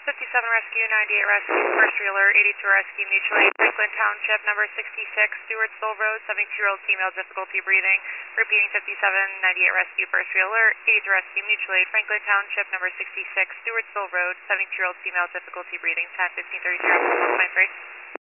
57 Rescue, 98 Rescue, first reeler, 82 Rescue, mutual aid, Franklin Township, number 66, Stewartsville Road, 72-year-old female, difficulty breathing. Repeating 57, 98 Rescue, first reeler, 82 Rescue, mutual aid, Franklin Township, number 66, Stewartsville Road, 72-year-old female, difficulty breathing, 10-15-33, 1.3.